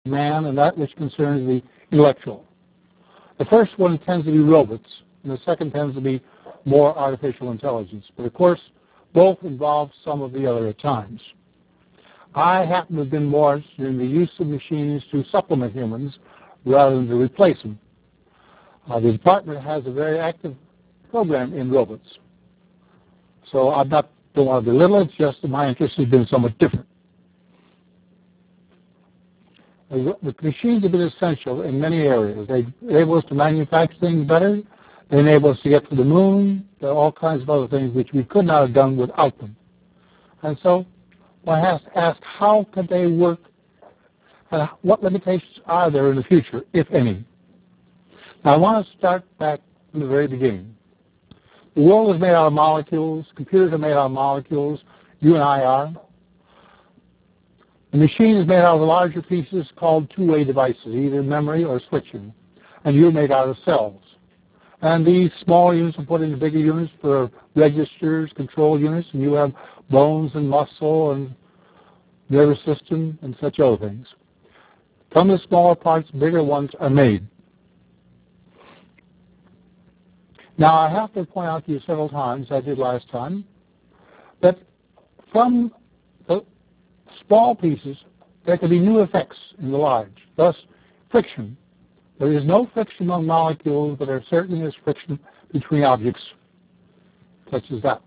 man and that which concerns the intellectual. The first one tends to be robots, and the second tends to be more artificial intelligence. But of course, both involve some of the other at times. I happen to have been more interested in the use of machines to supplement humans rather than to replace them. The department has a very active program in robots. So I don't want to belittle it, it's just that my interest has been somewhat different. The machines have been essential in many areas. They enable us to manufacture things better. They enable us to get to the moon. There are all kinds of other things which we could not have done without them. And so one has to ask, how can they work, and what limitations are there in the future, if any? Now, I want to start back from the very beginning. The world is made out of molecules. Computers are made out of molecules. You and I are. The machine is made out of larger pieces called two-way devices, either memory or switching. And you're made out of cells. And these small units are put into bigger units for registers, control units, and you have bones and muscle and nervous system and such other things. From the smaller parts, bigger ones are made. Now, I have to point out to you several times, as I did last time, that from the small pieces, there can be new effects in the large. Thus, friction. There is no friction among molecules, but there certainly is friction between objects, such as that.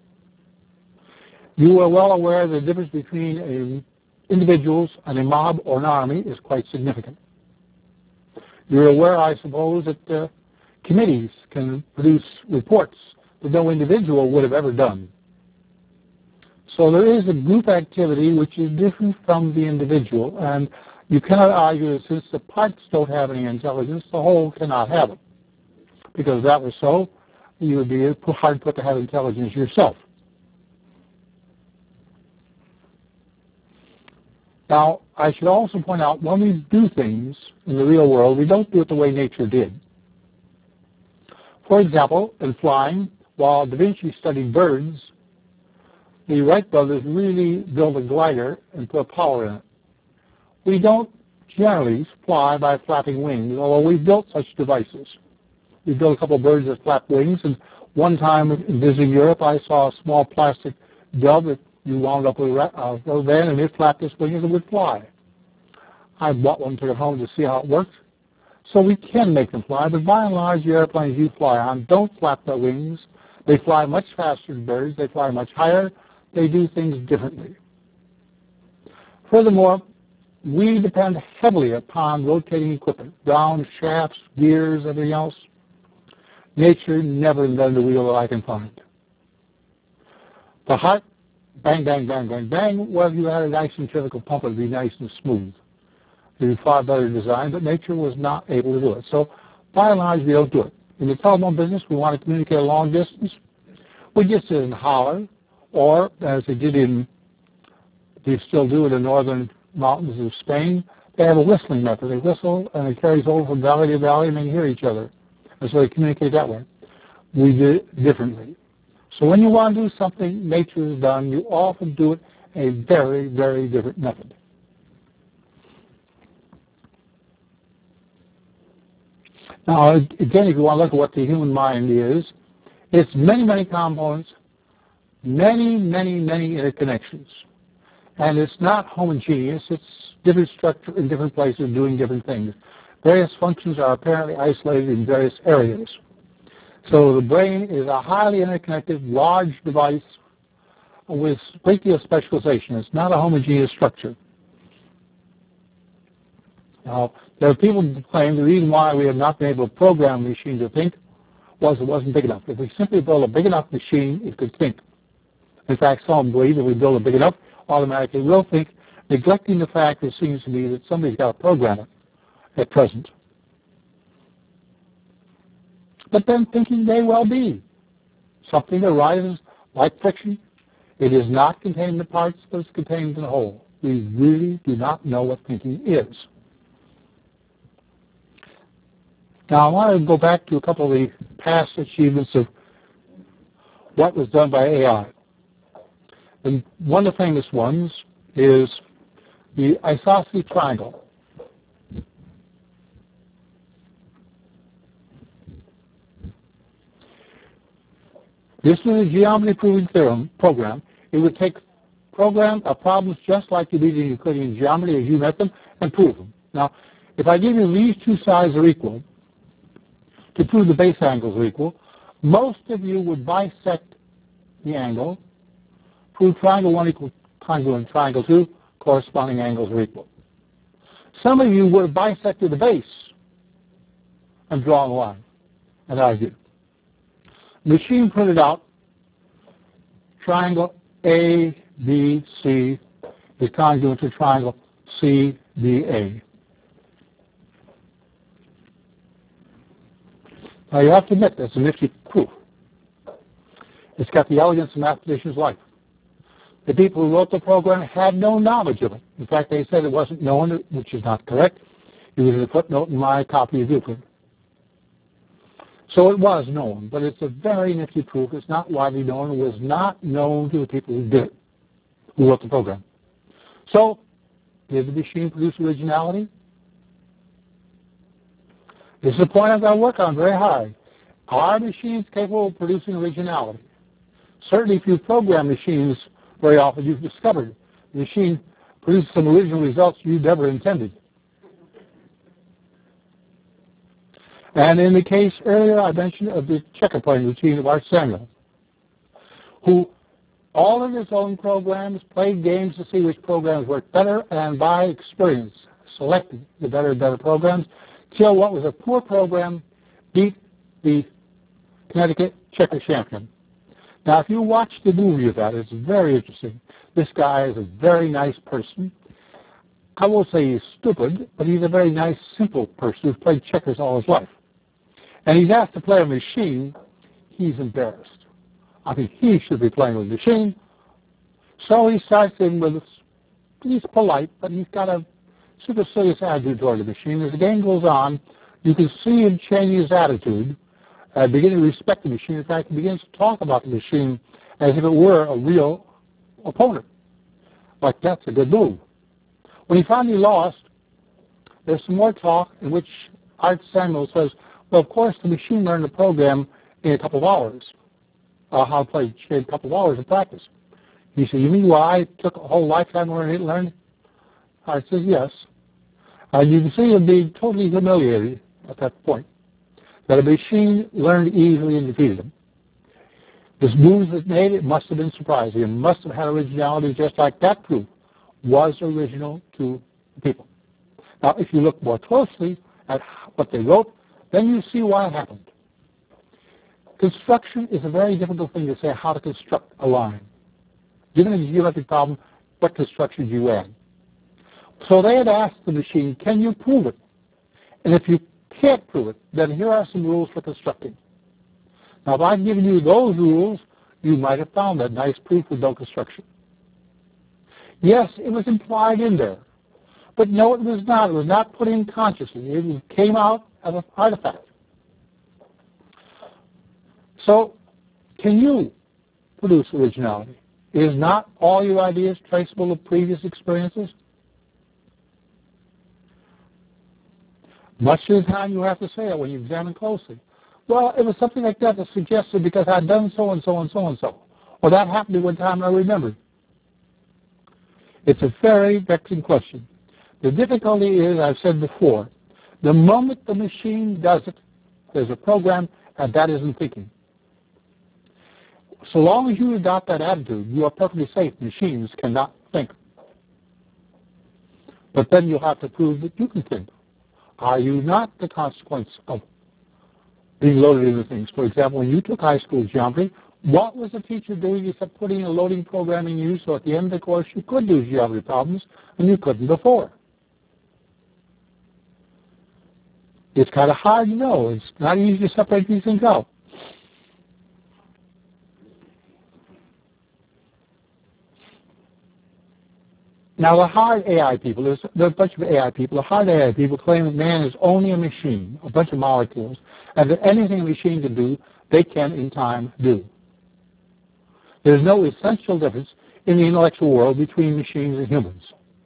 You are well aware the difference between individuals and a mob or an army is quite significant. You're aware, I suppose, that committees can produce reports that no individual would have ever done. So there is a group activity which is different from the individual, and you cannot argue that since the parts don't have any intelligence, the whole cannot have it. Because if that were so, you would be hard put to have intelligence yourself. Now, I should also point out, when we do things in the real world, we don't do it the way nature did. For example, in flying, while Da Vinci studied birds, the Wright brothers really built a glider and put power in it. We don't generally fly by flapping wings, although we've built such devices. We built a couple of birds that flap wings, and one time visiting Europe, I saw a small plastic dove that you wound up with a rubber band, and it flapped its wings and would fly. I bought one, took it home to see how it worked. So we can make them fly, but by and large, the airplanes you fly on don't flap their wings. They fly much faster than birds. They fly much higher. They do things differently. Furthermore, we depend heavily upon rotating equipment, round shafts, gears, everything else. Nature never invented a wheel that I can find. The heart, bang, bang, bang, bang, bang. Well, if you had a nice centrifugal pump, it would be nice and smooth. It would be far better designed, but nature was not able to do it. So, by and large, we don't do it. In the telephone business, we want to communicate a long distance. We just sit and holler, or as they still do in the northern mountains of Spain, they have a whistling method. They whistle, and it carries over from valley to valley, and they hear each other. And so they communicate that way. We do it differently. So when you want to do something nature has done, you often do it a very, very different method. Now, again, if you want to look at what the human mind is, it's many, many components, many, many, many interconnections. And it's not homogeneous. It's different structure in different places doing different things. Various functions are apparently isolated in various areas. So the brain is a highly interconnected, large device with a great deal of specialization. It's not a homogeneous structure. Now, there are people who claim the reason why we have not been able to program the machine to think was it wasn't big enough. If we simply build a big enough machine, it could think. In fact, some believe if we build a big enough, automatically will think, neglecting the fact that it seems to me that somebody's got to program it at present. But then thinking may well be something that arises like friction. It is not contained in the parts, but it's contained in the whole. We really do not know what thinking is. Now, I want to go back to a couple of the past achievements of what was done by AI. And one of the famous ones is the isosceles triangle. This is a geometry proving theorem program. It would take problems just like you did in Euclidean geometry as you met them and prove them. Now, if I give you these two sides are equal, to prove the base angles are equal, most of you would bisect the angle, prove triangle 1 equal congruent triangle 2, corresponding angles are equal. Some of you would have bisected the base and drawn a line, and I did. Machine printed out triangle ABC is congruent to triangle CDA. Now you have to admit that's a nifty proof. It's got the elegance of mathematician's life. The people who wrote the program had no knowledge of it. In fact, they said it wasn't known, which is not correct. It was in a footnote in my copy of Euclid. So it was known, but it's a very nifty proof. It's not widely known. It was not known to the people who did it, who wrote the program. So, did the machine produce originality? This is a point I've got to work on very hard. Are machines capable of producing originality? Certainly, if you program machines very often, you've discovered the machine produces some original results you never intended. And in the case earlier I mentioned of the checker playing routine of Art Samuel, who all of his own programs played games to see which programs worked better, and by experience selected the better and better programs, till what was a poor program beat the Connecticut checker champion. Now, if you watch the movie of that, it's very interesting. This guy is a very nice person. I won't say he's stupid, but he's a very nice, simple person who's played checkers all his life. And he's asked to play a machine, he's embarrassed. I mean, he should be playing with a machine. So he starts in with, he's polite, but he's got a supercilious attitude toward the machine. As the game goes on, you can see him change his attitude, beginning to respect the machine. In fact, he begins to talk about the machine as if it were a real opponent. Like, that's a good move. When he finally lost, there's some more talk in which Art Samuel says, well, of course, the machine learned the program in a couple of hours, how to play in a couple of hours of practice. He said, you mean why I took a whole lifetime to learn? Art says, yes. You can see him being totally humiliated at that point, that a machine learned easily and defeated him. This moves it made, it must have been surprising. It must have had originality, just like that proof was original to the people. Now, if you look more closely at what they wrote, then you see why it happened. Construction is a very difficult thing to say how to construct a line. Given a geometric problem, what construction do you add? So they had asked the machine, can you prove it? And if you can't prove it, then here are some rules for constructing. Now, if I'd given you those rules, you might have found that nice proof with no construction. Yes, it was implied in there. But no, it was not. It was not put in consciously. It came out as an artifact. So, can you produce originality? Is not all your ideas traceable to previous experiences? Much of the time you have to say it when you examine closely. Well, it was something like that that suggested because I'd done so and so and so and so. Or that happened to one time I remembered. It's a very vexing question. The difficulty is, I've said before, the moment the machine does it, there's a program, and that isn't thinking. So long as you adopt that attitude, you are perfectly safe. Machines cannot think. But then you'll have to prove that you can think. Are you not the consequence of being loaded into things? For example, when you took high school geometry, what was the teacher doing except putting a loading program in you so at the end of the course you could do geometry problems and you couldn't before? It's kind of hard to know. It's not easy to separate these things out. Now, the hard AI people, there's a bunch of AI people, the hard AI people claim that man is only a machine, a bunch of molecules, and that anything a machine can do, they can, in time, do. There's no essential difference in the intellectual world between machines and humans.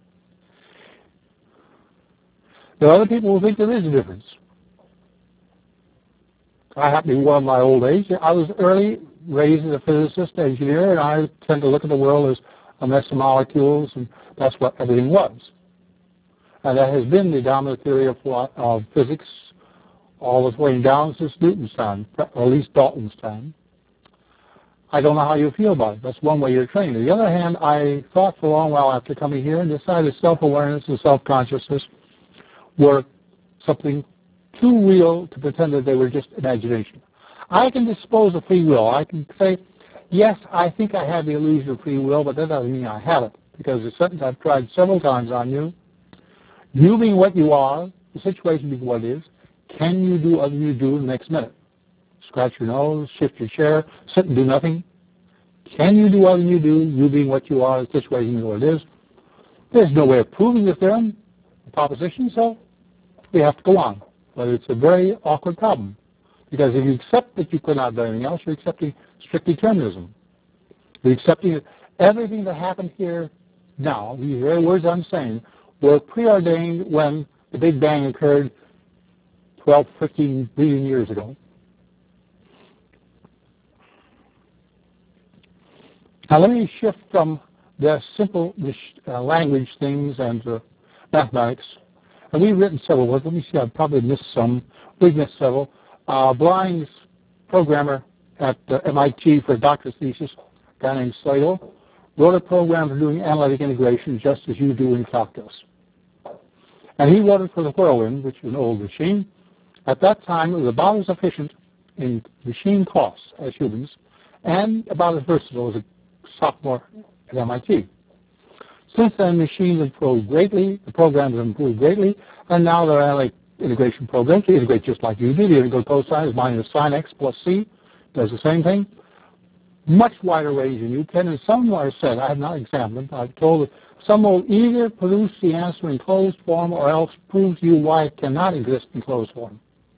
There are other people who think there is a difference. I happen to be one of my old age. I was early raised as a physicist, engineer, and I tend to look at the world as a mess of molecules, and that's what everything was. And that has been the dominant theory of physics all the way down since Newton's time, or at least Dalton's time. I don't know how you feel about it. That's one way you're trained. On the other hand, I thought for a long while after coming here and decided self-awareness and self-consciousness were something too real to pretend that they were just imagination. I can dispose of free will. I can say, yes, I think I have the illusion of free will, but that doesn't mean I have it, because it's something I've tried several times on you. You being what you are, the situation being what it is, can you do other than you do in the next minute? Scratch your nose, shift your chair, sit and do nothing. Can you do other than you do, you being what you are, the situation being what it is? There's no way of proving the theorem, the proposition, so we have to go on. But it's a very awkward problem, because if you accept that you could not do anything else, you're accepting strict determinism. You're accepting that everything that happened here now, these very words I'm saying, were preordained when the Big Bang occurred 12, 15 billion years ago. Now let me shift from the simple language things and mathematics. And we've written several words. Let me see, I've probably missed some. We've missed several. Blind's programmer at MIT for a doctorate thesis, a guy named Slagle, wrote a program for doing analytic integration just as you do in calculus. And he wrote it for the Whirlwind, which is an old machine. At that time, it was about as efficient in machine costs as humans, and about as versatile as a sophomore at MIT. Since then, machines have improved greatly, the programs have improved greatly, and now there are analytic integration programs to integrate just like you do. The integral cosine is minus sine x plus c, does the same thing. Much wider range than you can, and some are said, I have not examined them, I've told that some will either produce the answer in closed form or else prove to you why it cannot exist in closed form.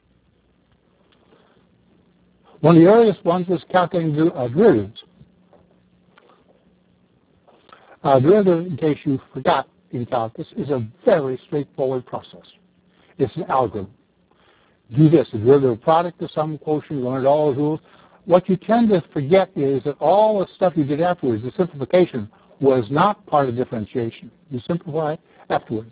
One of the earliest ones was calculating derivatives. Derivative, in case you forgot in calculus, is a very straightforward process. It's an algorithm. Do this, the derivative product of some quotient, you learned all those rules. What you tend to forget is that all the stuff you did afterwards, the simplification, was not part of differentiation. You simplify afterwards.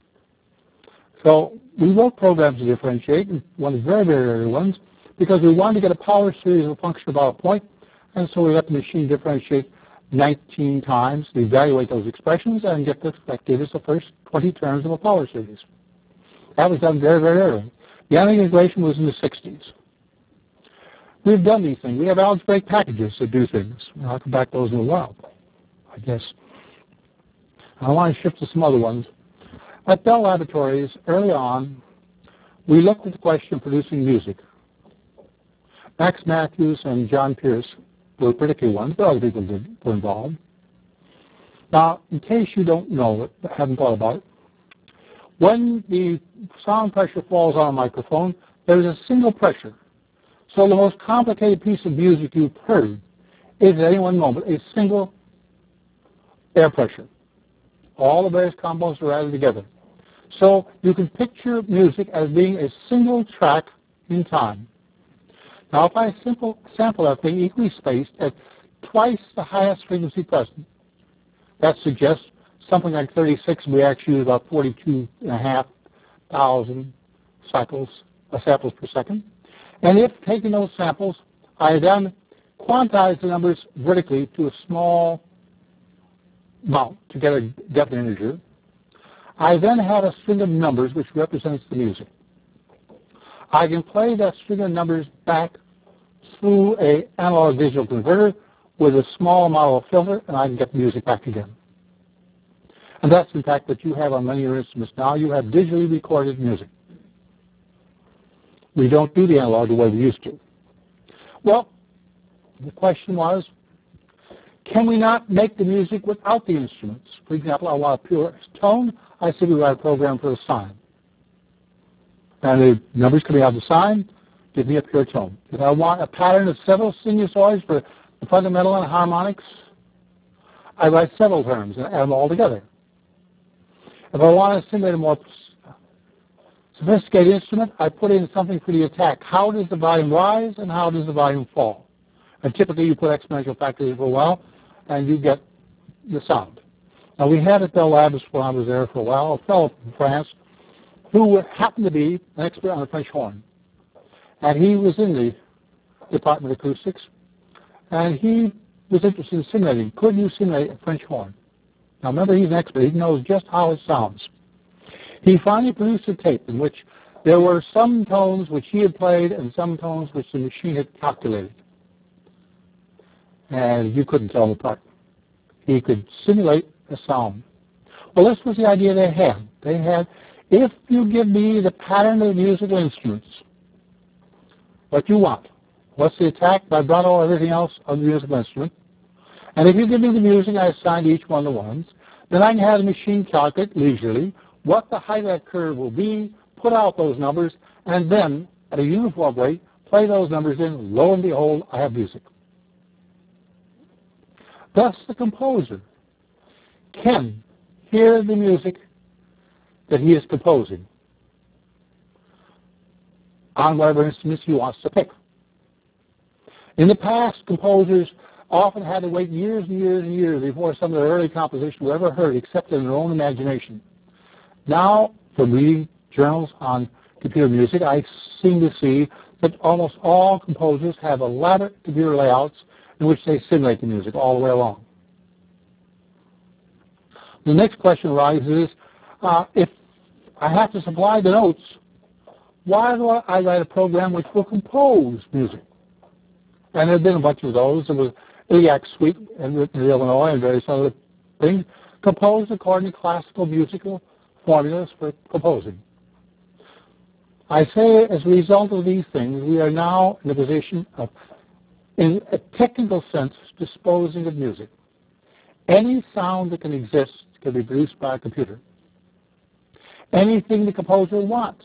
So we wrote programs to differentiate, one of the very, very early ones, because we wanted to get a power series of a function about a point, and so we let the machine differentiate 19 times to evaluate those expressions and get that gave us the first 20 terms of a power series. That was done very, very early. The analytic integration was in the 60s. We've done these things. We have algebraic packages that do things. I'll come back to those in a while, I guess. I want to shift to some other ones. At Bell Laboratories, early on, we looked at the question of producing music. Max Matthews and John Pierce were particular ones, but other people were involved. Now, in case you don't know it, haven't thought about it, when the sound pressure falls on a microphone, there's a single pressure. So the most complicated piece of music you've heard is at any one moment a single air pressure. All the various components are added together. So you can picture music as being a single track in time. Now, if I sample that thing equally spaced at twice the highest frequency present, that suggests something like 36, we actually use about 42,500 samples per second. And if taking those samples, I then quantize the numbers vertically to a small amount to get a definite integer, I then have a string of numbers which represents the music. I can play that string of numbers back through an analog digital converter with a small amount of filter, and I can get the music back again. And that's, in fact, what you have on many of your instruments now. You have digitally recorded music. We don't do the analog the way we used to. Well, the question was, can we not make the music without the instruments? For example, I want a pure tone. I simply write a program for a sine. And the numbers coming out of the sine give me a pure tone. If I want a pattern of several sinusoids for the fundamental and harmonics, I write several terms and add them all together. If I want to simulate a more sophisticated instrument, I put in something for the attack. How does the volume rise and how does the volume fall? And typically you put exponential factors in for a while, and you get the sound. Now we had at Bell Labs when I was there for a while, a fellow from France who happened to be an expert on the French horn. And he was in the Department of Acoustics, and he was interested in simulating. Could you simulate a French horn? Now remember, he's an expert. He knows just how it sounds. He finally produced a tape in which there were some tones which he had played and some tones which the machine had calculated. And you couldn't tell them apart. He could simulate a sound. Well, this was the idea they had. They had, if you give me the pattern of the musical instruments, what you want, what's the attack, vibrato, everything else of the musical instrument, and if you give me the music I assign to each one of the ones, then I can have the machine calculate leisurely what the height of that curve will be, put out those numbers, and then, at a uniform rate, play those numbers in. Lo and behold, I have music. Thus, the composer can hear the music that he is composing on whatever instruments he wants to pick. In the past, composers often had to wait years and years and years before some of their early compositions were ever heard except in their own imagination. Now, from reading journals on computer music, I seem to see that almost all composers have elaborate computer layouts in which they simulate the music all the way along. The next question arises, if I have to supply the notes, why do I write a program which will compose music? And there have been a bunch of those. There was Iliac Suite in Illinois and various other things, composed according to classical musical formulas for composing. I say as a result of these things, we are now in a position of, in a technical sense, disposing of music. Any sound that can exist can be produced by a computer. Anything the composer wants,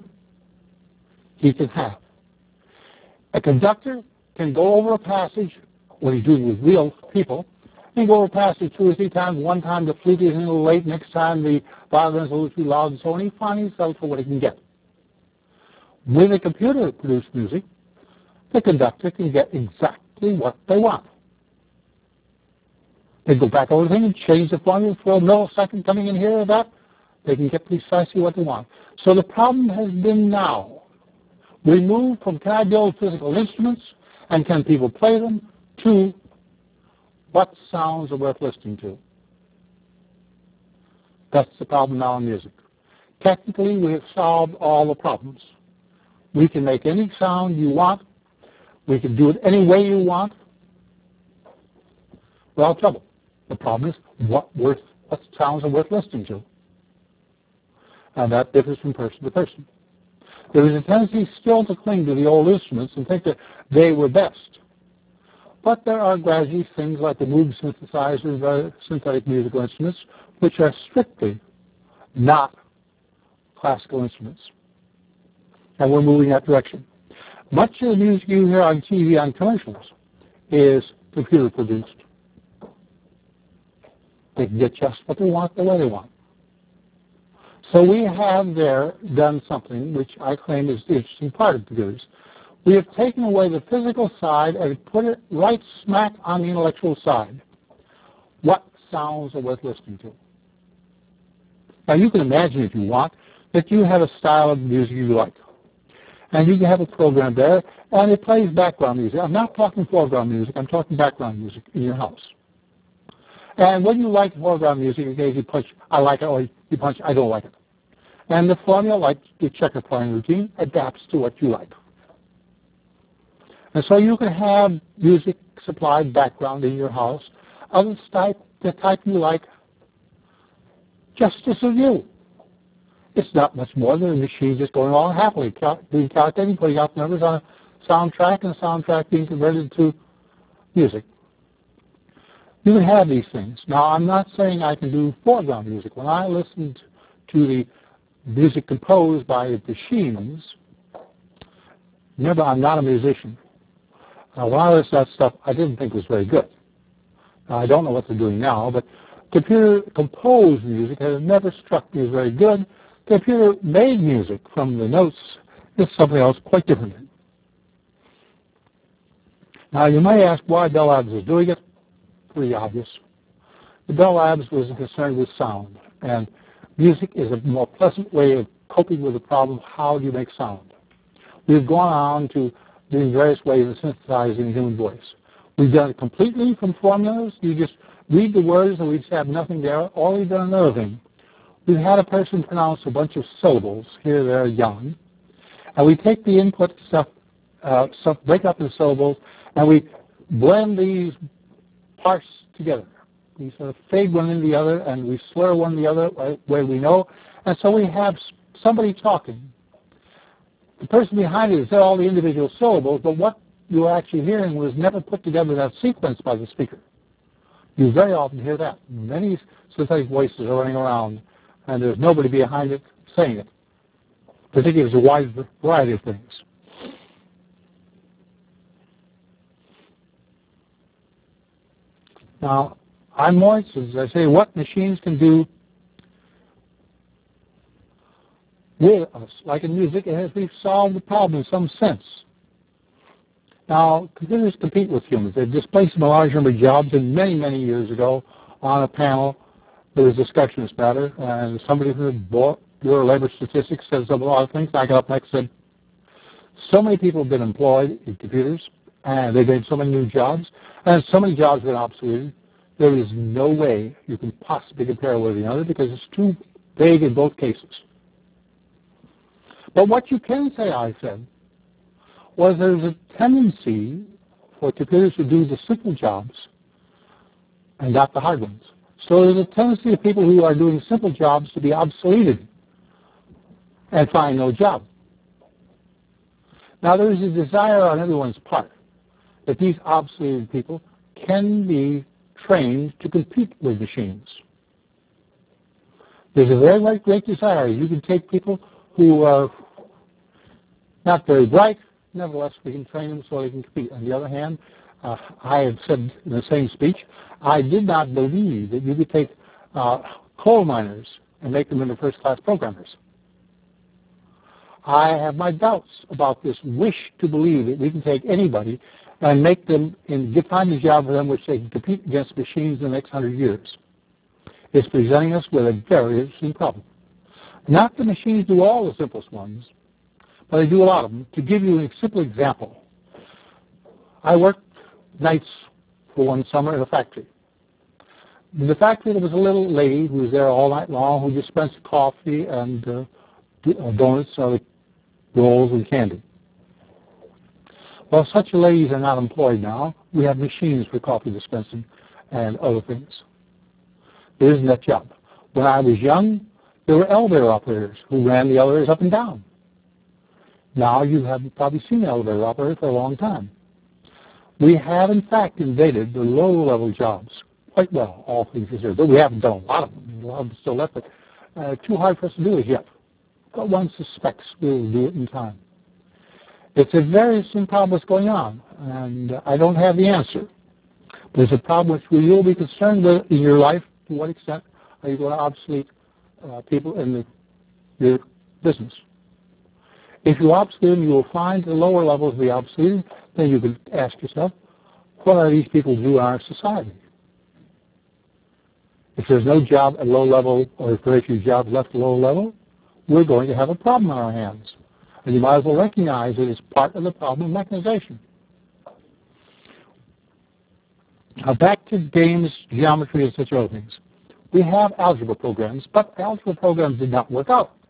he can have. A conductor can go over a passage, when he's dealing with real people, he can go over a passage 2 or 3 times. One time the flute is in a little late, next time the violin is a little too loud, and so on. He finally settles for what he can get. With a computer-produced music, the conductor can get exactly what they want. They go back over the thing and change the formula for a millisecond coming in here or that. They can get precisely what they want. So the problem has been now, we move from can I build physical instruments and can people play them to what sounds are worth listening to. That's the problem now in music. Technically, we have solved all the problems. We can make any sound you want. We can do it any way you want without trouble. The problem is what sounds are worth listening to. And that differs from person to person. There is a tendency still to cling to the old instruments and think that they were best. But there are gradually things like the Moog synthesizers, synthetic musical instruments, which are strictly not classical instruments. And we're moving that direction. Much of the music you hear on TV on commercials is computer produced. They can get just what they want the way they want. So we have there done something which I claim is the interesting part of computers. We have taken away the physical side and put it right smack on the intellectual side. What sounds are worth listening to? Now you can imagine if you want that you have a style of music you like. And you can have a program there and it plays background music. I'm not talking foreground music, I'm talking background music in your house. And when you like foreground music, you punch, I like it, or you punch, I don't like it. And the formula, like the checker playing routine, adapts to what you like. And so you can have music supplied background in your house of the type you like, just as of you. It's not much more than a machine just going along happily, being calculating, putting out numbers on a soundtrack, and the soundtrack being converted to music. You can have these things. Now, I'm not saying I can do foreground music. When I listened to the music composed by machines, remember, I'm not a musician. When I listened to that stuff, I didn't think it was very good. Now, I don't know what they're doing now, but computer-composed music has never struck me as very good. Computer-made music from the notes is something else quite different. Now, you may ask why Bell Labs is doing it. Pretty obvious. The Bell Labs was concerned with sound, and music is a more pleasant way of coping with the problem of how do you make sound. We've gone on to doing various ways of synthesizing the human voice. We've done it completely from formulas. You just read the words and we just have nothing there. Or we've done another thing. We've had a person pronounce a bunch of syllables, here, there, young, and we take the input stuff, break up the syllables, and we blend these parts together. We sort of fade one into the other, and we slur one the other where we know, and so we have somebody talking. The person behind it said all the individual syllables, but what you were actually hearing was never put together in that sequence by the speaker. You very often hear that. Many synthetic voices are running around, and there's nobody behind it saying it. Particularly, there's a wide variety of things. Now, I'm more interested, as I say, what machines can do with us. Like in music, we've solved the problem in some sense. Now, computers compete with humans. They've displaced a large number of jobs, and many, many years ago, on a panel, there was discussion of this matter, and somebody from the Bureau of Labor Statistics says a lot of things. I got up next and said, so many people have been employed in computers, and they've made so many new jobs, and so many jobs have been obsoleted. There is no way you can possibly compare one with the other because it's too vague in both cases. But what you can say, I said, was there's a tendency for computers to do the simple jobs and not the hard ones. So there's a tendency of people who are doing simple jobs to be obsoleted and find no job. Now there's a desire on everyone's part that these obsoleted people can be trained to compete with machines. There's a very great desire. You can take people who are not very bright, nevertheless we can train them so they can compete. On the other hand, I have said in the same speech, I did not believe that you could take coal miners and make them into first-class programmers. I have my doubts about this wish to believe that we can take anybody and make them find a job for them which they can compete against machines in the next 100 years. It's presenting us with a very interesting problem. Not that machines do all the simplest ones, but they do a lot of them. To give you a simple example, I worked nights for one summer in a factory. In the factory there was a little lady who was there all night long who dispensed coffee and donuts, rolls and candy. Well, such ladies are not employed now. We have machines for coffee dispensing and other things. There isn't that job. When I was young, there were elevator operators who ran the elevators up and down. Now you have probably seen an elevator operator for a long time. We have, in fact, invaded the low-level jobs quite well, all things considered. But we haven't done a lot of them. A lot of them still left, but too hard for us to do as yet. But one suspects we'll do it in time. It's a very interesting problem that's going on, and I don't have the answer. But it's a problem which we will be concerned with in your life. To what extent are you going to obsolete people in your business? If you obsolete them, you will find the lower levels of the obsoleting. Then you can ask yourself, what are these people do in our society? If there's no job at low level, or if very few jobs left at low level, we're going to have a problem on our hands. And you might as well recognize it as part of the problem of mechanization. Now back to games, geometry, and such other things. We have algebra programs, but algebra programs did not work out.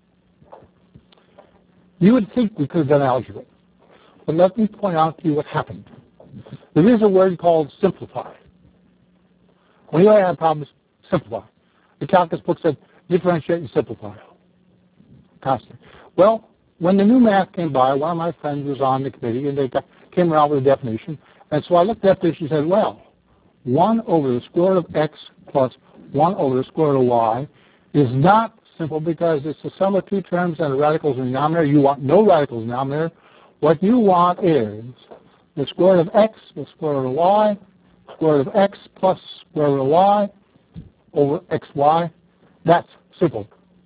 You would think we could have done algebra. But let me point out to you what happened. There is a word called simplify. When you have problems, simplify. The calculus book said differentiate and simplify. Constantly. Well, when the new math came by, one of my friends was on the committee, and they came around with a definition. And so I looked at this and said, well, 1 over the square root of x plus 1 over the square root of y is not simple because it's the sum of two terms and the radicals in the denominator. You want no radicals in the denominator. What you want is the square root of x, the square root of y, square root of x plus square root of y over xy. That's simple.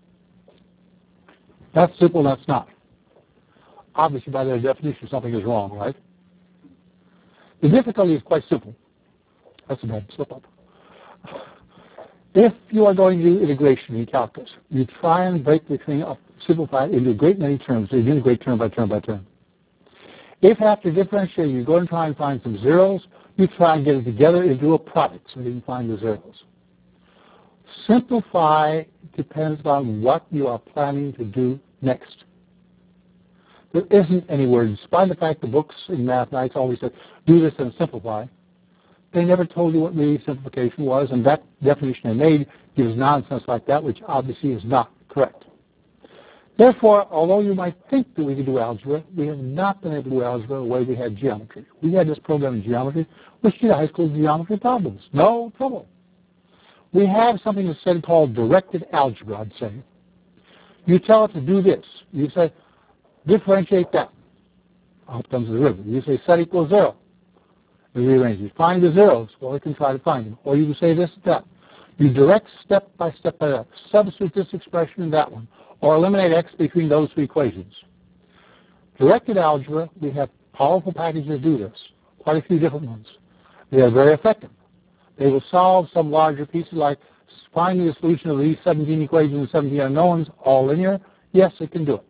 That's simple, that's not. Obviously, by their definition, something is wrong, right? The difficulty is quite simple. That's a bad slip up. If you are going to do integration in calculus, you try and break the thing up, simplify it into a great many terms. So you integrate term by term by term. If after differentiating you go and try and find some zeros, you try and get it together into a product so you can find the zeros. Simplify depends on what you are planning to do next. There isn't any word, despite the fact the books in mathematics always said, do this and simplify. They never told you what really simplification was, and that definition they made gives nonsense like that, which obviously is not correct. Therefore, although you might think that we could do algebra, we have not been able to do algebra the way we had geometry. We had this program in geometry, which did high school geometry problems. No trouble. We have something instead called directed algebra, I'd say. You tell it to do this. You say, differentiate that. Out comes the derivative. You say, set equals 0. It rearranges. Find the zeros. Well, it can try to find them. Or you can say this, that. You direct step by step by step. Substitute this expression in that one. Or eliminate x between those two equations. Directed algebra, we have powerful packages that do this. Quite a few different ones. They are very effective. They will solve some larger pieces like finding the solution of these 17 equations and 17 unknowns, all linear. Yes, it can do it.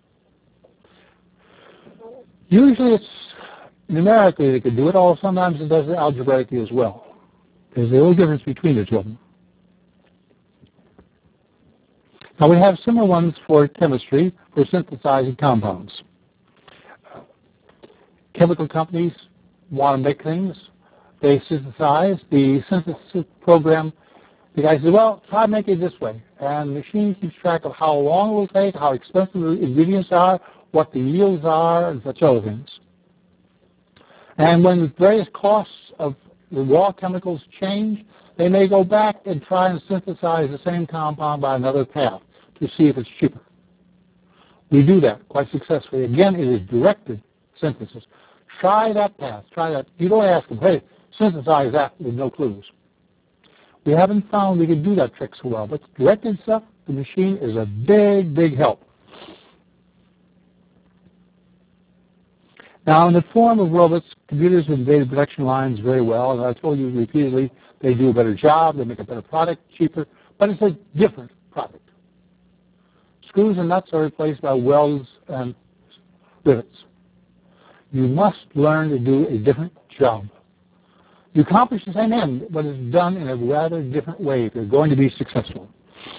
Usually it's numerically they can do it, or sometimes it does it algebraically as well. There's a little difference between the two of them. Now we have similar ones for chemistry for synthesizing compounds. Chemical companies want to make things. They synthesize. The synthesis program, the guy says, well, try making it this way. And the machine keeps track of how long it will take, how expensive the ingredients are, what the yields are, and such other things. And when the various costs of the raw chemicals change, they may go back and try and synthesize the same compound by another path to see if it's cheaper. We do that quite successfully. Again, it is directed synthesis. Try that path. Try that. You don't ask them, hey, synthesize that with no clues. We haven't found we can do that trick so well, but directed stuff, the machine is a big, big help. Now, in the form of robots, computers invade production lines very well, and I told you repeatedly, they do a better job, they make a better product, cheaper, but it's a different product. Screws and nuts are replaced by welds and rivets. You must learn to do a different job. You accomplish the same end, but it's done in a rather different way if you're going to be successful.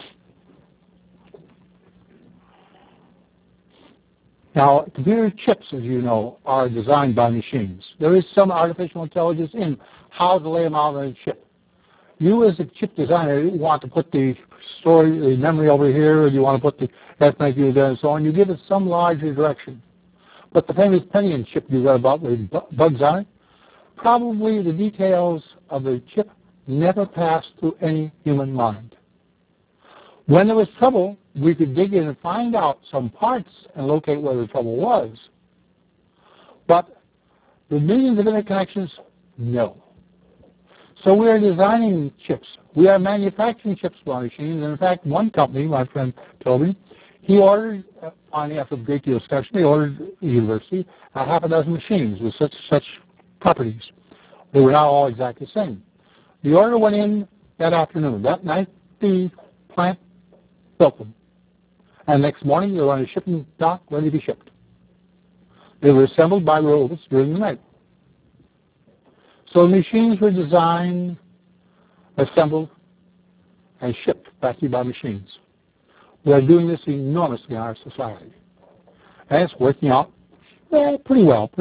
Now, computer chips, as you know, are designed by machines. There is some artificial intelligence in how to lay them out on a chip. You, as a chip designer, want to put the memory over here, or you want to put the arithmetic unit there, and so on. You give it some larger direction. But the famous Pentium chip you read about with bugs on it, probably the details of the chip never passed through any human mind. When there was trouble, we could dig in and find out some parts and locate where the trouble was. But the millions of interconnections, no. So we are designing chips. We are manufacturing chips for our machines. And in fact, one company, my friend told me, he ordered, finally after a great deal of discussion, he ordered a university a half a dozen machines with such properties. They were not all exactly the same. The order went in that afternoon. That night, the plant built them. And next morning, they were on a shipping dock ready to be shipped. They were assembled by robots during the night. So the machines were designed, assembled, and shipped back to you by machines. We are doing this enormously in our society. And it's working out pretty well.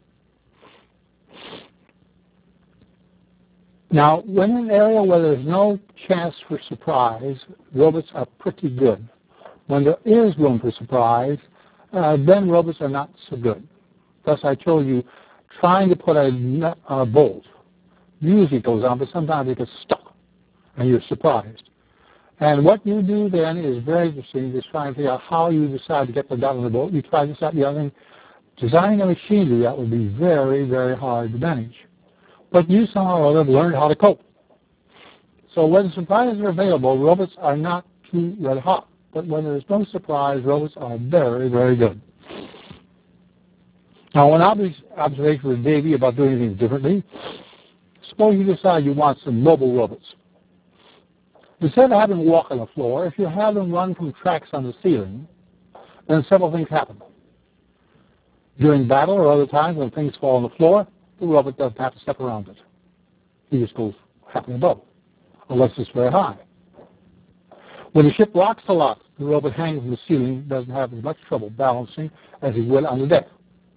Now, when in an area where there's no chance for surprise, robots are pretty good. When there is room for surprise, then robots are not so good. Thus, I told you, trying to put a nut on a bolt usually goes on, but sometimes it gets stuck, and you're surprised. And what you do then is very interesting, just trying to figure out how you decide to get the nut on the bolt. You try this, that, the other thing. Designing a machine to do that would be very, very hard to manage. But you somehow or other have learned how to cope. So when surprises are available, robots are not too red hot. But when there's no surprise, robots are very, very good. Now, one observation with Davey about doing things differently, suppose you decide you want some mobile robots. Instead of having them walk on the floor, if you have them run from tracks on the ceiling, then several things happen. During battle or other times when things fall on the floor, the robot doesn't have to step around it. He just goes happily above, unless it's very high. When the ship rocks a lot, the robot hanging from the ceiling doesn't have as much trouble balancing as he would on the deck.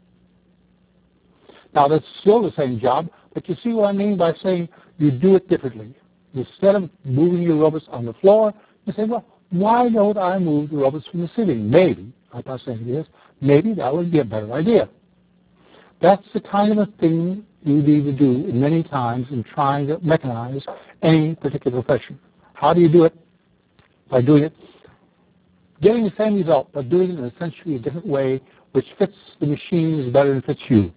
Now, that's still the same job, but you see what I mean by saying you do it differently. Instead of moving your robots on the floor, you say, well, why don't I move the robots from the ceiling? Maybe, I'm not saying it is, maybe that would be a better idea. That's the kind of a thing you need to do many times in trying to mechanize any particular profession. How do you do it? By doing it, getting the same result, but doing it in essentially a different way, which fits the machines better than fits you.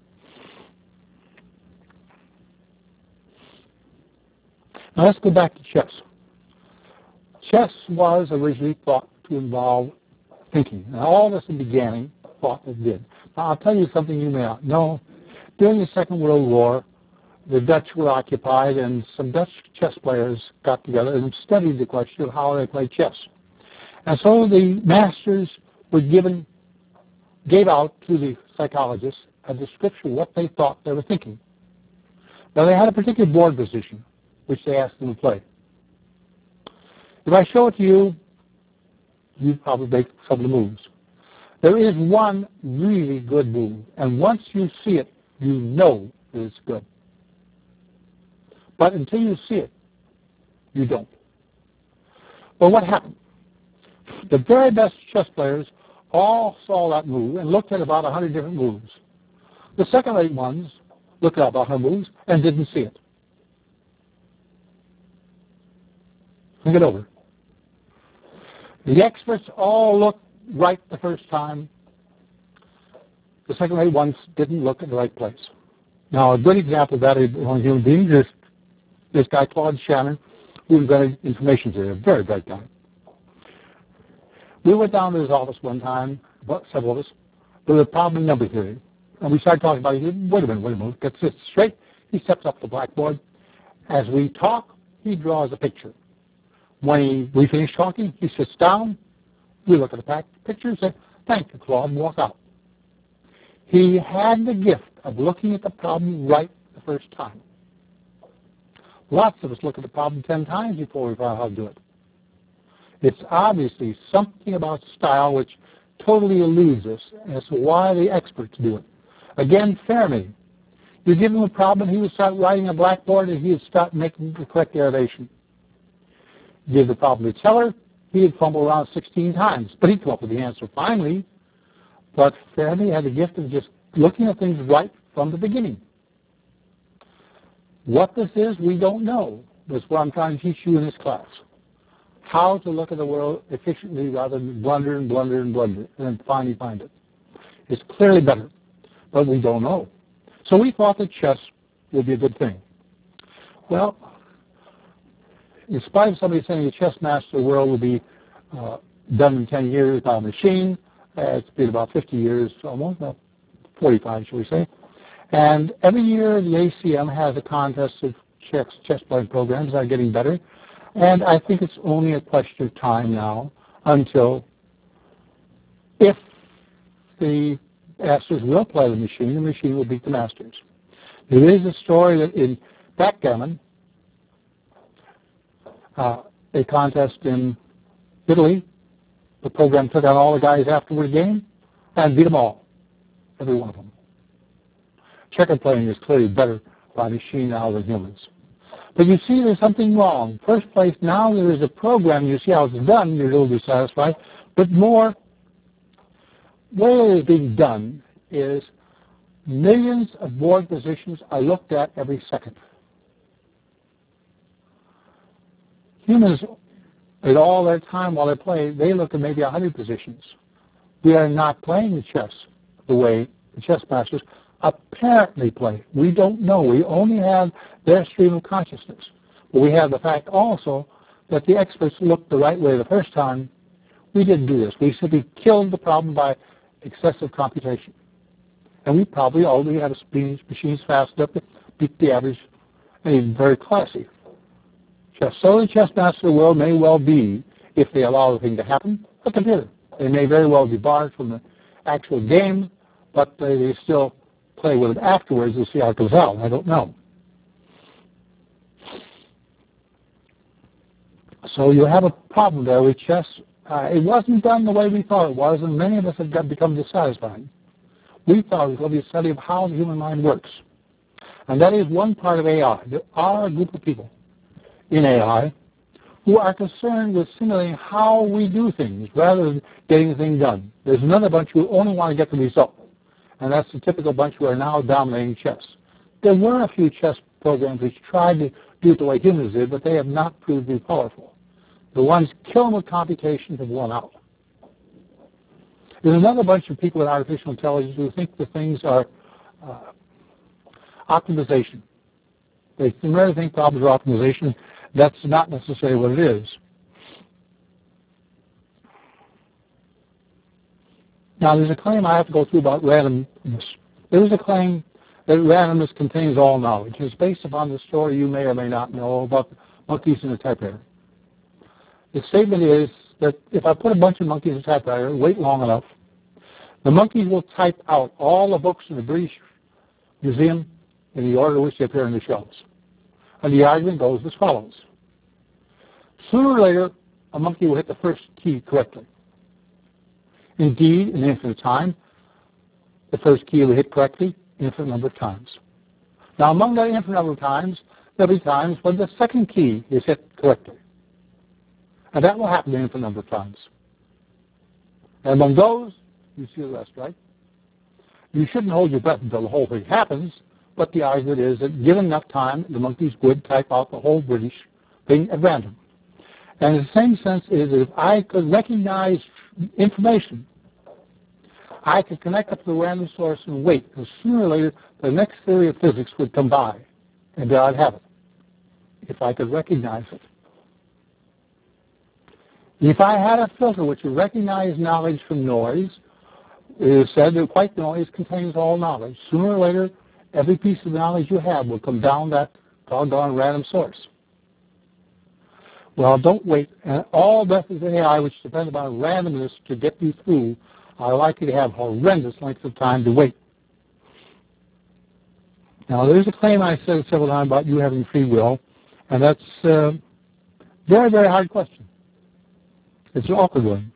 Now let's go back to chess. Chess was originally thought to involve thinking, and all of us in the beginning thought it did. Now I'll tell you something you may not know. During the Second World War, the Dutch were occupied, and some Dutch chess players got together and studied the question of how they played chess. And so the masters were gave out to the psychologists a description of what they thought they were thinking. Now they had a particular board position, which they asked them to play. If I show it to you, you'd probably make some of the moves. There is one really good move, and once you see it, you know that it's good. But until you see it, you don't. Well, what happened? The very best chess players all saw that move and looked at about 100 different moves. The second-rate ones looked at about 100 moves and didn't see it. Think it over. The experts all looked right the first time. The second-rate ones didn't look at the right place. Now, a good example of that is on human beings is this guy, Claude Shannon, who invented information theory, a very bright guy. We went down to his office one time, several of us, with a problem in number theory. And we started talking about it. Wait a minute, get this straight. He steps up to the blackboard. As we talk, he draws a picture. When we finish talking, he sits down. We look at the picture and say, thank you, Claude, and walk out. He had the gift of looking at the problem right the first time. Lots of us look at the problem 10 times before we find out how to do it. It's obviously something about style which totally eludes us as to why the experts do it. Again, Fermi. You give him a problem, he would start writing on a blackboard and he would start making the correct derivation. Give the problem to Teller, he'd fumble around 16 times, but he'd come up with the answer finally. But Fermi had the gift of just looking at things right from the beginning. What this is, we don't know. That's what I'm trying to teach you in this class. How to look at the world efficiently rather than blunder and blunder and blunder, and then finally find it. It's clearly better, but we don't know. So we thought that chess would be a good thing. Well, in spite of somebody saying the chess master of the world will be done in 10 years by a machine, it's been about 50 years almost, 45, shall we say. And every year the ACM has a contest of chess playing programs that are getting better. And I think it's only a question of time now until, if the masters will play the machine will beat the masters. There is a story that in backgammon, a contest in Italy, the program took out all the guys after the game and beat them all, every one of them. Checker playing is clearly better by machine now than humans. But you see there's something wrong. First place, now there is a program, you see how it's done, you're a little dissatisfied. But more, what is being done is millions of board positions are looked at every second. Humans, at all their time while they play, they look at maybe 100 positions. We are not playing the chess the way the chess masters apparently play. We don't know. We only have their stream of consciousness. But we have the fact also that the experts looked the right way the first time. We didn't do this. We simply killed the problem by excessive computation. And we probably already have machines fast enough to beat the average and even very classy. So the chess master of the world may well be, if they allow the thing to happen, a computer. They may very well be barred from the actual game, but they still play with it afterwards to see how it goes out. I don't know. So you have a problem there with chess. It wasn't done the way we thought it was, and many of us have become dissatisfied. We thought it was going to be a study of how the human mind works. And that is one part of AI. There are a group of people in AI who are concerned with simulating how we do things rather than getting the thing done. There's another bunch who only want to get the result. And that's the typical bunch who are now dominating chess. There were a few chess programs which tried to do it the way humans did, but they have not proved to be powerful. The ones killing with computations have won out. There's another bunch of people with artificial intelligence who think the things are optimization. They really think problems are optimization. That's not necessarily what it is. Now, there's a claim I have to go through about randomness. There is a claim that randomness contains all knowledge. It's based upon the story you may or may not know about monkeys in a typewriter. The statement is that if I put a bunch of monkeys in a typewriter and wait long enough, the monkeys will type out all the books in the British Museum in the order in which they appear in the shelves. And the argument goes as follows. Sooner or later, a monkey will hit the first key correctly. Indeed, in infinite time, the first key will hit correctly infinite number of times. Now, among that infinite number of times, there will be times when the second key is hit correctly. And that will happen an infinite number of times. And among those, you see the rest, right? You shouldn't hold your breath until the whole thing happens, but the argument is that given enough time, the monkeys would type out the whole British thing at random. And in the same sense is that if I could recognize information, I could connect up to the random source and wait, because sooner or later the next theory of physics would come by, and there I'd have it, if I could recognize it. If I had a filter which would recognize knowledge from noise, it is said that white noise contains all knowledge. Sooner or later, every piece of knowledge you have will come down that doggone random source. Well, don't wait. And all methods of AI which depend upon randomness to get you through are likely to have horrendous lengths of time to wait. Now, there's a claim I said several times about you having free will, and that's a very, very hard question. It's an awkward one.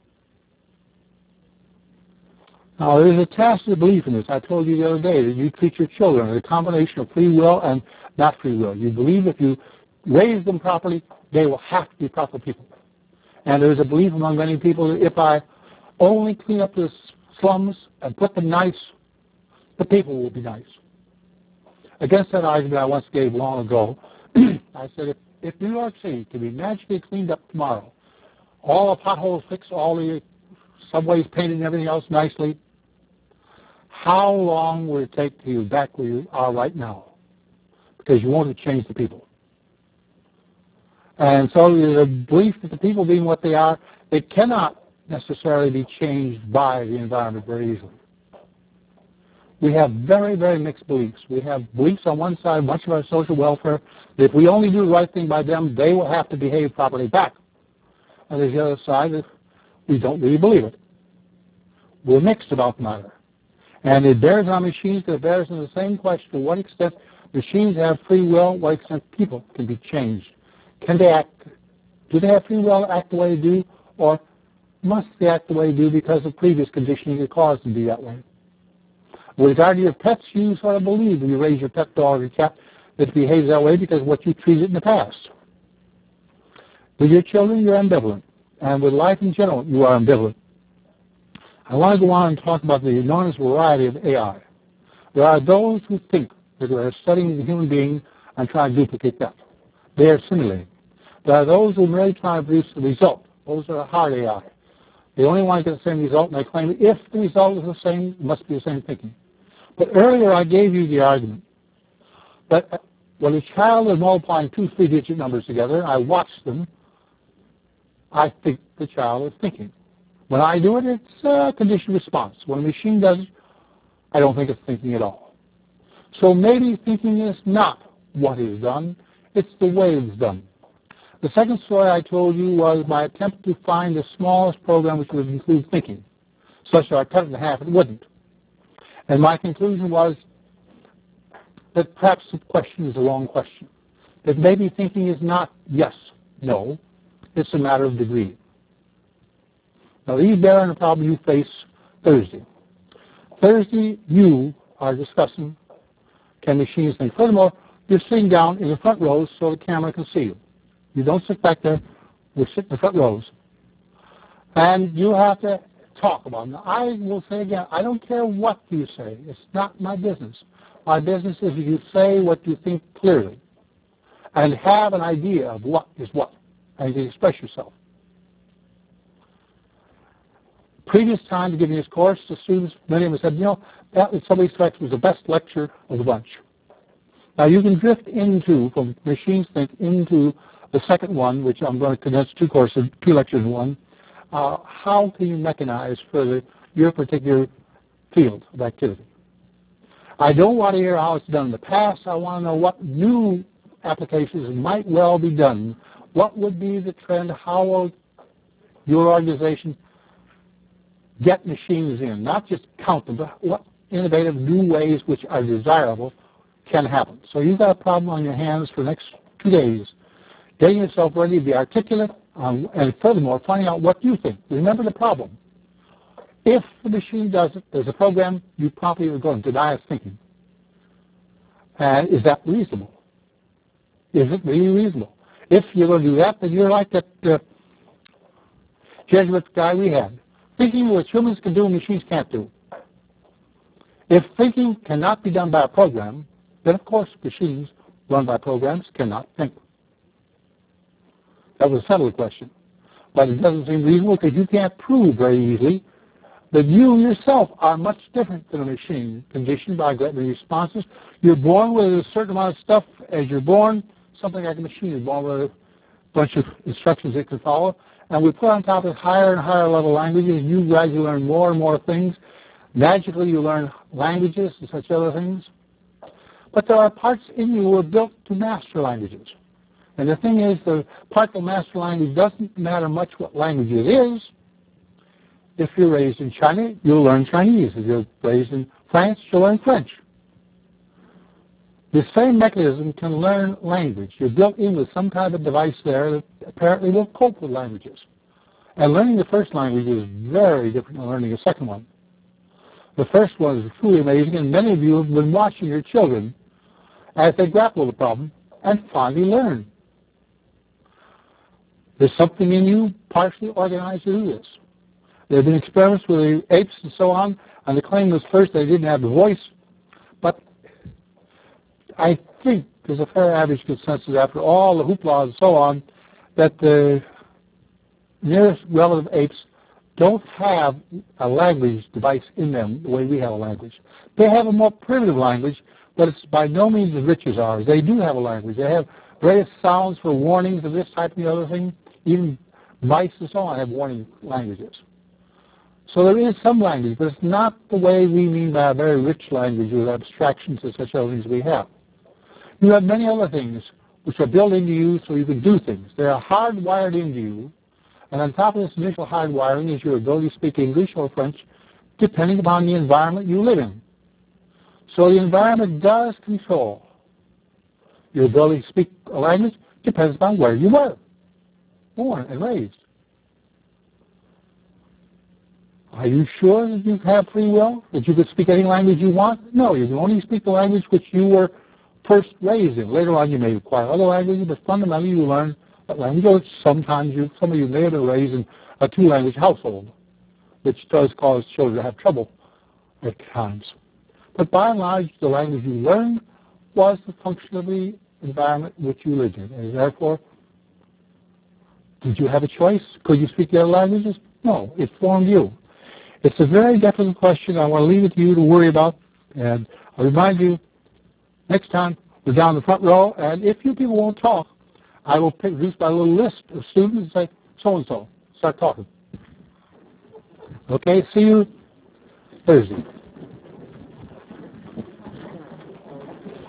Now, there's a tacit belief in this. I told you the other day that you treat your children as a combination of free will and not free will. You believe if you raise them properly, they will have to be proper people. And there's a belief among many people that if I only clean up the slums and put them nice, the people will be nice. Against that argument I once gave long ago, I said if New York City can be magically cleaned up tomorrow, all the potholes fixed, all the subways painted and everything else nicely, how long will it take to you back where you are right now? Because you won't have changed the people. And so there's a belief that the people being what they are, they cannot necessarily be changed by the environment very easily. We have very, very mixed beliefs. We have beliefs on one side, much of our social welfare, that if we only do the right thing by them, they will have to behave properly back. And there's the other side that we don't really believe it. We're mixed about the matter. And it bears on machines, it bears on the same question, to what extent machines have free will, what extent people can be changed. Can they act, do they have free will to act the way they do, or must they act the way they do because of previous conditioning that caused them to be that way? With regard to your pets, you sort of believe when you raise your pet dog or cat that it behaves that way because of what you treated in the past. With your children, you're ambivalent. And with life in general, you are ambivalent. I want to go on and talk about the enormous variety of AI. There are those who think that they are studying the human being and trying to duplicate that. They are simulating. There are those who merely try to produce the result. Those are hard AI. They only want to get the same result, and they claim that if the result is the same, it must be the same thinking. But earlier I gave you the argument that when a child is multiplying two three-digit numbers together, and I watch them, I think the child is thinking. When I do it, it's a conditioned response. When a machine does it, I don't think it's thinking at all. So maybe thinking is not what is done, it's the way it's done. The second story I told you was my attempt to find the smallest program which would include thinking, such that I cut it in half, it wouldn't. And my conclusion was that perhaps the question is the wrong question. That maybe thinking is not yes, no, it's a matter of degree. Now these bear on the problem you face Thursday. Thursday, you are discussing can machines think. Furthermore, you're sitting down in the front rows so the camera can see you. You don't sit back there, you sit in the front rows. And you have to talk about it. Now, I will say again, I don't care what you say. It's not my business. My business is you say what you think clearly and have an idea of what is what, and you can express yourself. Previous time to giving this course, the students, many of them said, you know, that in some respects was the best lecture of the bunch. Now you can drift into, from machines think, into the second one, which I'm going to condense two lectures in one. How can you mechanize for your particular field of activity? I don't want to hear how it's done in the past. I want to know what new applications might well be done. What would be the trend? How will your organization get machines in? Not just count them, but what innovative new ways which are desirable can happen. So you've got a problem on your hands for the next 2 days. Getting yourself ready to be articulate, and furthermore, finding out what you think. Remember the problem. If the machine does it, there's a program, you probably are going to deny its thinking. And is that reasonable? Is it really reasonable? If you're going to do that, then you're like that Jesuit guy we had. Thinking what humans can do, machines can't do. If thinking cannot be done by a program, then of course machines run by programs cannot think. That was a settled question. But it doesn't seem reasonable because you can't prove very easily that you yourself are much different than a machine, conditioned by gluttony responses. You're born with a certain amount of stuff as you're born. Something like a machine is born with a bunch of instructions it can follow. And we put on top of higher and higher level languages. You gradually learn more and more things. Magically, you learn languages and such other things. But there are parts in you who are built to master languages. And the thing is, the part that master language doesn't matter much what language it is. If you're raised in China, you'll learn Chinese. If you're raised in France, you'll learn French. The same mechanism can learn language. You're built in with some kind of device there that apparently will cope with languages. And learning the first language is very different than learning a second one. The first one is truly amazing, and many of you have been watching your children as they grapple with the problem and finally learn. There's something in you partially organized to do this. There have been experiments with the apes and so on, and the claim was first they didn't have the voice, but I think there's a fair average consensus after all the hoopla and so on that the nearest relative apes don't have a language device in them the way we have a language. They have a more primitive language, but it's by no means as rich as ours. They do have a language. They have various sounds for warnings of this type and the other thing. Even mice and so on have warning languages. So there is some language, but it's not the way we mean by a very rich language with abstractions and such other things we have. You have many other things which are built into you so you can do things. They are hardwired into you, and on top of this initial hardwiring is your ability to speak English or French, depending upon the environment you live in. So the environment does control your ability to speak a language, depends upon where you were born and raised. Are you sure that you have free will, that you could speak any language you want? No, you can only speak the language which you were first raised in. Later on you may acquire other languages, but fundamentally you learn that language. Or sometimes some of you may have been raised in a two-language household, which does cause children to have trouble at times. But by and large, the language you learned was the function of the environment in which you lived in. And therefore, did you have a choice? Could you speak the other languages? No, it formed you. It's a very difficult question. I want to leave it to you to worry about. And I'll remind you, next time we're down the front row, and if you people won't talk, I will produce my little list of students and say, so-and-so, start talking. Okay, see you Thursday.